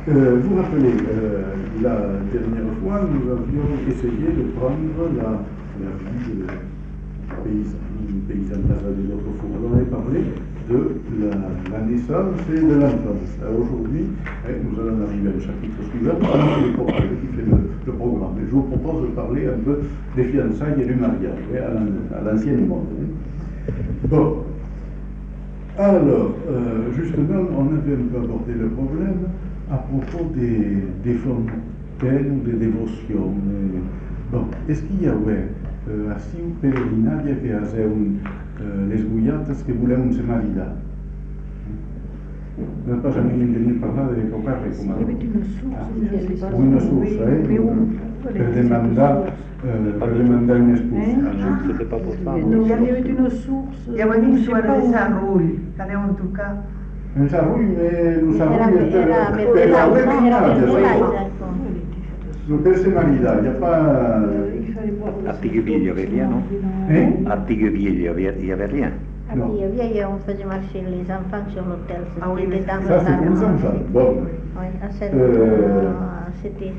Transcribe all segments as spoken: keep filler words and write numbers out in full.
Euh, vous rappelez, euh, la dernière fois, nous avions essayé de prendre la, la vie de paysan, une paysanne de notre four. On avait parlé de la, la naissance et de l'enfance. Aujourd'hui, eh, nous allons arriver à un chapitre suivant, qui fait le, le programme. Et je vous propose de parler un peu des fiançailles et du mariage, eh, à l'ancienne monde. Eh. Bon. Alors, euh, justement, on avait un peu abordé le problème à propos des, des fontaines ou des dévotions. Et, bon, est-ce qu'il y avait uh, assim un peregrinaje que hace un, uh, les guiatas que volem se maridar? No passa a mi tenir parlar de tocar i com a... Una source, eh? Per demandar, uh, per demandar un espòs. C'était pas pour ça. Il y avait une source. Il y avait une histoire de Sarrull, que en tout cas. Un sarrull, mais un sarrull Era, era, per la era non per se maridar, il n'y a pas... À Tigueville, il n'y avait rien, non? Hein? À Tigueville, il n'y avait, il y avait rien. À Tigueville, on faisait marcher les enfants sur l'hôtel. Ah oui, C'était dans Ça, c'est pour les enfants. Bon. Oui, à cette... Euh, C'était...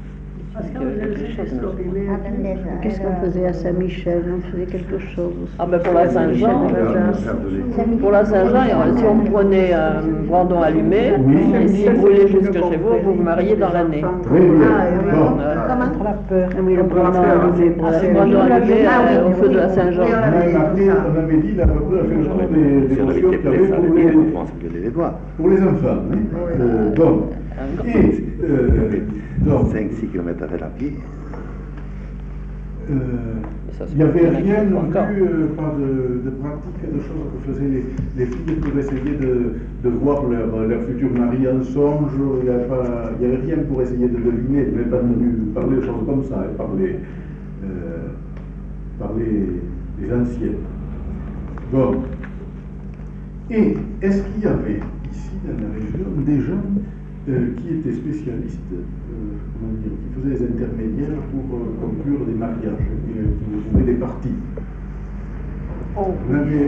Qu'est-ce qu'on faisait à Saint-Michel? On faisait quelque chose aussi. Ah ben pour la Saint-Jean, pour la Saint-Jean, si on prenait un brandon allumé, Oui. et si vous voulez jusque chez vous, vous vous mariez dans l'année. Très bien. Bon. Contre la peur. Oui, le brandon allumé pour la Ah, le brandon allumé euh, au feu de la Saint-Jean. On avait marqué, on avait dit à peu près la philosophie des Si on avait dévotions été qu'il y avait prêt, ça pour allait bien, les, on pouvait s'engueuler les doigts. pour les enfants. Hein? Euh, bon. Et, euh, donc, cinq six kilomètres à la pied. euh, il n'y avait rien non plus, euh, pas de, de pratique, de choses que faisaient les, les filles pour essayer de, de voir leur, leur futur mari en songe. Il n'y avait rien pour essayer de deviner. Il n'est pas venu parler de choses comme ça, hein, par, les, euh, par les, les anciennes. Bon. Et est-ce qu'il y avait ici, dans la région, des gens euh, qui étaient spécialistes, euh, comment dire, qui faisaient des intermédiaires pour euh, conclure des mariages, qui, qui nous trouvaient des parties? Oh, On avait-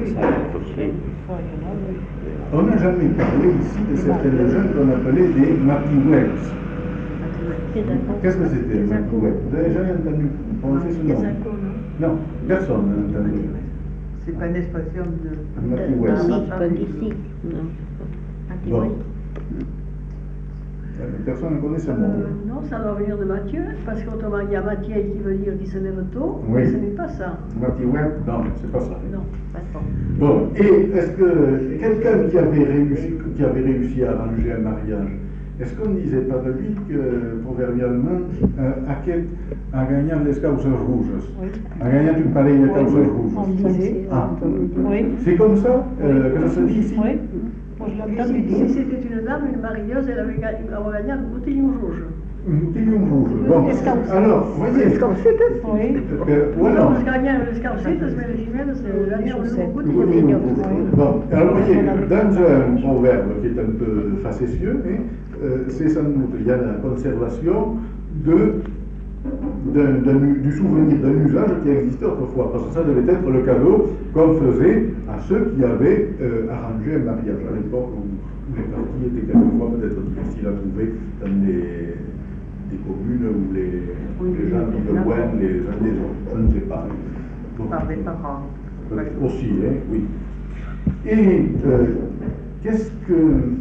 on n'a jamais parlé ici de certaines gens qu'on appelait des matiweks. Qu'est-ce que c'était, un matiwek? Vous avez jamais entendu prononcer ce nom? Non, personne n'a entendu. C'est pas une expression de. Un matiwek. pas d'ici. Bon. Personne ne connaît ce nom. Euh, non, ça doit venir de Matthieu, parce qu'autrement il y a Matthieu qui veut dire qu'il se lève tôt, Oui. mais ce n'est pas ça. Matiwek, non, c'est pas ça. Non, pas ça. Bon, et est-ce que quelqu'un qui avait réussi, qui avait réussi à arranger un mariage, est-ce qu'on ne disait pas de lui que, proverbialement, euh, à, quel, à gagner les causas rouges, à gagner une pareille de causas On rouges? disait. Ah, Oui. c'est comme ça euh, que ça se dit ici? Oui. Moi, je l'ai Et entendu si, dire. si c'était une dame, une marieuse, elle avait gagné, elle avait gagné un bouteillon rouge. Une bouteille rouge. Bon, alors, voyez. Oui. Euh, Non, voilà. parce qu'il y a les escarcettes, mais les jumelles, c'est gagné un chaussettes. bouteillon. Bon, alors voyez, dans un proverbe qui est un peu facétieux, hein, euh, c'est sans doute, il y a la conservation de, d'un, d'un, du souvenir d'un usage qui existait autrefois, parce que ça devait être le cadeau qu'on faisait à ceux qui avaient euh, arrangé un mariage, à l'époque où, où les parties étaient quelquefois peut-être difficiles à trouver dans les, des communes où les, Oui, les gens oui, vivent loin les uns des autres, je ne sais pas. Bon. Par les parents. Euh, Aussi, hein, oui. Et euh, qu'est-ce que.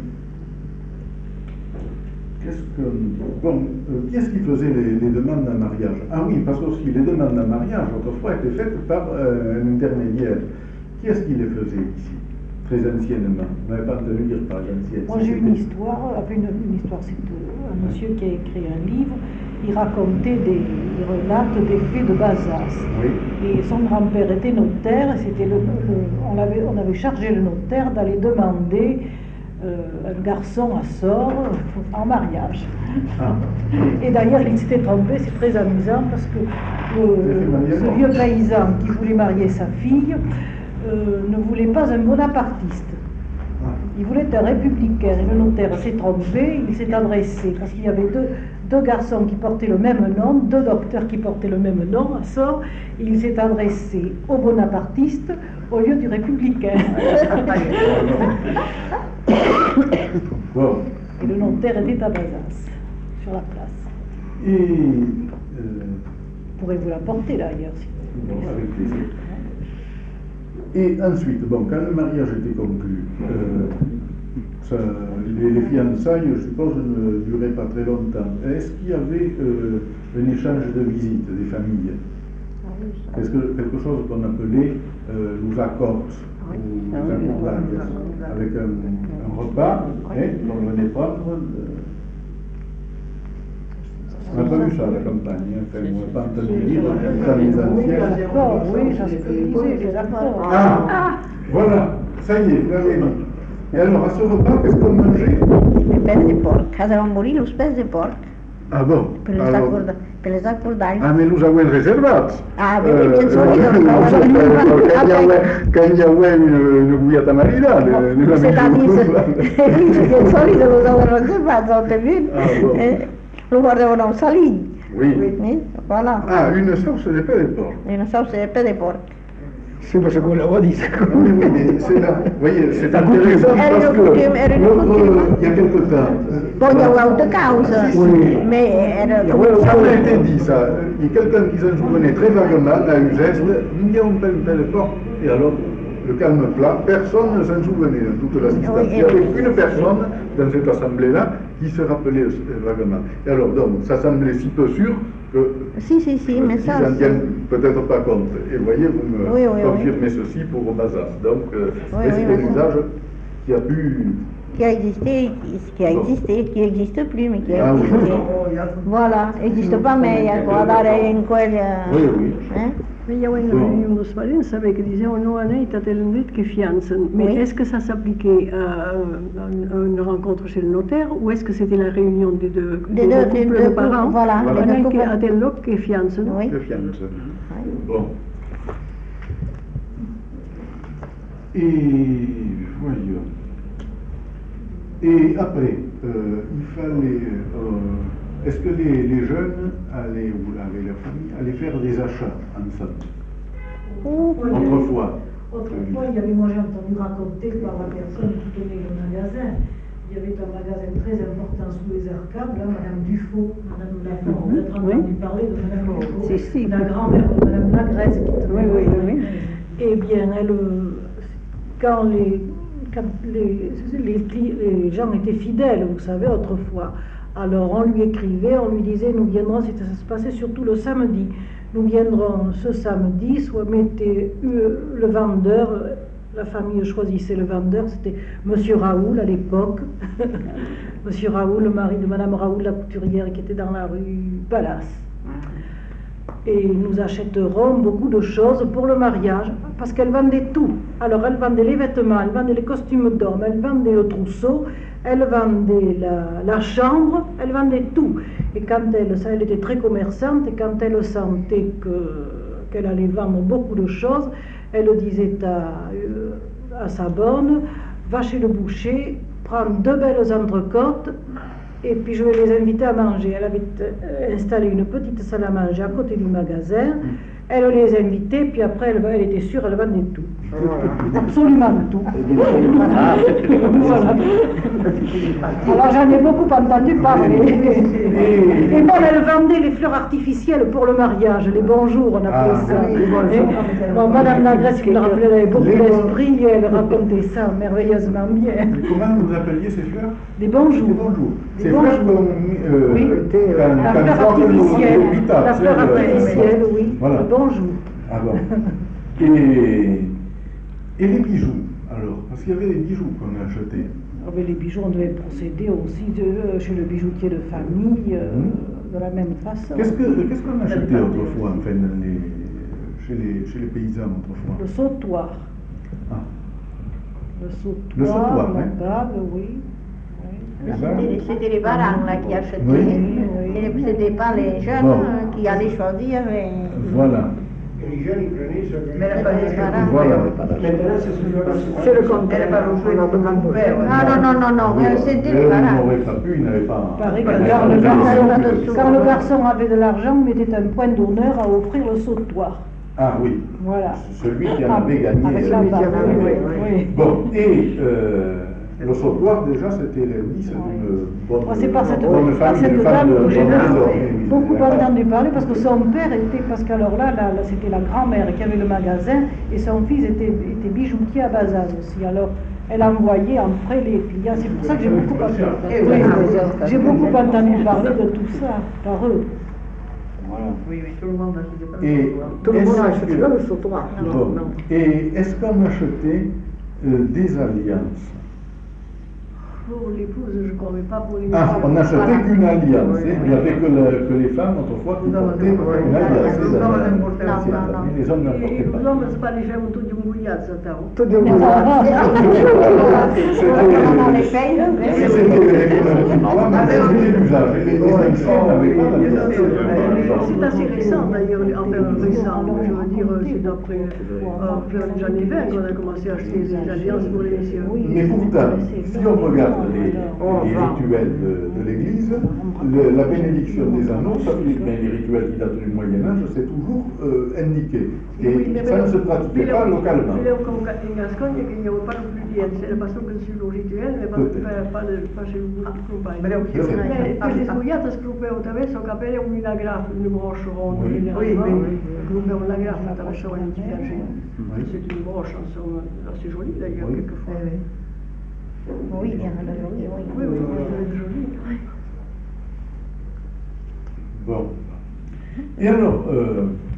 Qu'est-ce que. Bon, euh, qui est-ce qui faisait les, les demandes d'un mariage? Ah oui, parce que aussi les demandes d'un mariage, autrefois, étaient faites par euh, un intermédiaire. Qui est-ce qui les faisait ici? Très anciennement. Vous n'avez pas entendu dire par l'ancienne. Moi, j'ai une histoire, enfin, une, une histoire, c'est un monsieur qui a écrit un livre, il racontait des, il relate des faits de Bazas. Oui. Et son grand-père était notaire, et c'était le, le- on, avait, on avait chargé le notaire d'aller demander euh, un garçon à sort en mariage. Ah. Et d'ailleurs, il s'était trompé, c'est très amusant, parce que le- ce vieux paysan qui voulait marier sa fille euh, ne voulait pas un bonapartiste. Ah. Il voulait un républicain, et le notaire s'est trompé, il s'est adressé, parce qu'il y avait deux, deux garçons qui portaient le même nom, deux docteurs qui portaient le même nom, à sort, et il s'est adressé au bonapartiste au lieu du républicain. Bon, Et le notaire était à Bazas, sur la place. Et, euh, Je pourrais vous l'apporter d'ailleurs. Si vous bon, voulez. avec plaisir. Et ensuite, bon, quand le mariage était conclu, euh, ça, les, les fiançailles, je suppose, ne duraient pas très longtemps. Est-ce qu'il y avait euh, un échange de visites des familles? Est-ce que quelque chose qu'on appelait euh, nous accords ou Ah oui. accordages, avec un, un repas hein, qu'on venait prendre euh, on n'a pas vu ça à la campagne, hein, enfin, on n'a pas entendu dire dans les anciens. D'accord, oui, ça se faisait, les accords. Ah, voilà, ça y est, vous l'avez dit. Et alors, à ce repas, qu'est-ce qu'on mangeait? Le pes de porc. Avevamo morì los pes de porc Ah bon? per les, Alors, accorda, per les acordalls. ah, mais nous avons reservats. Ah, Euh, vedi, bien euh, solito. Quand il y avait, quand il y avait une, une bouillata marina, nella C'est-à-dire, bien solito lo avevano reservato, avete visto? Ah, bon. Eh, lo guardavano salì. Oui. Eh, voilà. Ah, une sauce de paix de porc. Une sauce de pes de porc. Sì, ma se quello lo dice. Ah oui, oui, mais c'est là, vous voyez, c'est La coutume. intéressant Elle parce est que coutume, elle est l'autre, coutume. euh, il y a quelque temps, Poi euh, ho avuto causa, Oui. mais era ça come m'a été dit ça, il y a quelqu'un qui s'en souvenait très vaguement à Uzès, il y a un tel tel porc, et alors le calme plat, personne ne s'en souvenait dans toute l'assistance. Oui, Il n'y avait qu'une personne dans cette assemblée-là qui se rappelait euh, vaguement. Et alors donc, ça semblait si peu sûr que Si, si, si, mais si ça, j'en tiens peut-être pas compte. Et vous voyez, vous me Oui, oui, confirmez ceci pour Bazas. Donc, euh, Oui, et c'est oui, un oui. usage qui a pu... qui a existé, qui, qui a existé, qui n'existe plus, mais qui a Ah oui. existé. Voilà, n'existe pas, mais il y a guardare in quel... Oui, oui. Hein? Mais il y a une réunion de Svalin, ça veut dire qu'on a un dit que fiancent. Mais Oui. est-ce que ça s'appliquait à un- une rencontre chez le notaire ou est-ce que c'était la réunion des deux, Des des deux- deux des couples deux de couples, parents? voilà, Voilà. Il y en a des un qui couples. a des lots qui fiancent. Oui. De fiance. Oui. Bon. Et voyons. Et après, euh, il fallait. euh, Est-ce que les, les jeunes allaient, ou avec leur famille, allaient faire des achats ensemble? Autrefois. Autrefois, il y avait, moi j'ai entendu raconter par la personne qui tenait le magasin, il y avait un magasin très important sous les arcades, là, Madame Dufaux, Madame Lafont, vous avez Oui. entendu parler de Madame Dufaux, Si, si. la grand-mère de Madame Lagrèze qui tenait Oui, oui, oui, oui. Eh bien, elle, euh, quand les, quand les, les, cli- les gens étaient fidèles, vous savez, autrefois, alors on lui écrivait, on lui disait, nous viendrons, c'était- ça se passait surtout le samedi, nous viendrons ce samedi, soit mettez euh, le vendeur, euh, la famille choisissait le vendeur, c'était Monsieur Raoul à l'époque, Monsieur Raoul, le mari de Madame Raoul, la couturière qui était dans la rue Palace. Et nous achèterons beaucoup de choses pour le mariage, parce qu'elle vendait tout. Alors elle vendait les vêtements, elle vendait les costumes d'hommes, elle vendait le trousseau, elle vendait la, la chambre, elle vendait tout. Et quand elle, ça, elle était très commerçante, et quand elle sentait que, qu'elle allait vendre beaucoup de choses, elle disait à, euh, à sa bonne, va chez le boucher, prends deux belles entrecôtes, et puis je vais les inviter à manger. Elle avait euh, installé une petite salle à manger à côté du magasin. Elle les invitait, puis après elle, elle était sûre, elle vendait tout. Absolument tout. Voilà. Alors j'en ai beaucoup entendu parler. Et bon, elle vendait les fleurs artificielles pour le mariage, les bonjours, on appelait Ah, ça. les bonjours. Et, bon, Madame Lagrèze, qui me rappelait, elle avait beaucoup Les bon- d'esprit, et elle racontait ça merveilleusement bien. Mais comment vous appeliez ces fleurs? Des bonjours. Des bonjours. Des Ces bonjours. fleurs qu'on euh, Oui. quand- La quand fleur on sort de artificielle, l'hôpital, la c'est fleur le- artificielle, oui, Voilà. le bonjour. Ah bon. Et, et les bijoux, alors, parce qu'il y avait des bijoux qu'on achetait. Ah ben, les bijoux, on devait procéder aussi de, chez le bijoutier de famille, euh, Mhm. de la même façon. Qu'est-ce que- qu'est-ce qu'on achetait autrefois, enfin, dans les, chez, les, chez les paysans autrefois? Le sautoir. Ah. Le sautoir, Le sautoir, la hein. table, oui. Oui. Les C'était bagues? c'était les parents là qui achetaient. Oui. Et c'était pas les jeunes Bon. euh, qui allaient choisir. Et... Voilà. Les jeunes, ils prenaient ce que... Mais la pas Les parents. Voilà. Maintenant, c'est ce que C'est le Elle contraire. n'a pas joué dans le père. Ah non, non, non, non, euh, c'était les Eux parents. n'auraient pas pu, ils n'avaient pas... Il paraît que pas quand de- le, de- garçon, quand le garçon avait de l'argent, il mettait un point d'honneur à offrir le sautoir. Ah oui, Voilà. celui qui en avait gagné. Avec la euh, barbe, oui, oui, oui. Bon, et euh, Le sautoir, déjà, c'était l'église d'une bonne, Moi, c'est par cette, bonne par famille, cette une femme dame de que j'ai bonne maison. beaucoup entendu parler, parce que son père était, parce qu'alors là, là, là, c'était la grand-mère qui avait le magasin, et son fils était, était bijoutier à Bazan aussi. Alors, elle envoyait après les clients, c'est pour ça que j'ai beaucoup, entendu- oui, j'ai beaucoup entendu parler de tout ça, par eux. Voilà. Oui, oui, tout le monde n'achetait pas Et le sautoir. Tout le monde est-ce n'achète que- pas le sautoir. Non, Bon. non. Et est-ce qu'on achetait euh, des alliances? Pour l'épouse, je crois, mais pas pour les Ah, on n'achetait Voilà. qu'une alliance. Oui, hein. oui. Il n'y avait que, le- que les femmes autrefois qui Nous avons portaient des une problèmes. alliance. Nous des avons des alliances. problèmes. C'est ça, mais les hommes n'en Et portaient os pas. homens planejavam tudo de um gulhado, então. Tout de Mais même. ça va. On les paye, hein. Oui, c'était l'économie du roi, mais c'était l'usage. Les les anciens n'avaient pas d'alliance. C'est assez récent d'ailleurs, enfin récent, je veux dire, c'est d'après euh, vers les années vingt qu'on a commencé à acheter des alliances pour les messieurs. Oui, Mais pourtant, si on regarde les, Oh, les rituels de, de l'Église, le- la bénédiction des anneaux, ça veut dire que les rituels qui datent du Moyen-Âge, c'est toujours euh, indiqué. Et ça ne se pratiquait pas localement. Mais là, comme en Gascogne, il n'y avait pas non plus d'I N, c'est la façon que c'est le rituel, mais pas, Peut-être. pas, de, pas chez vous, compagnie. Mais là, Je sais. Eh, queste scoiate scrive attraverso capelli un minagrafo, une broche ronde, Oui. généralement. Oui, Scrive un lagrafo attraverso un petit cachet. Oui. C'est une broche, ensemble, assez jolie d'ailleurs, Oui. quelquefois. Eh oui. Oui, bien, la jolie, oui. Oui, oui, elle est jolie. Bon. Et alors, euh,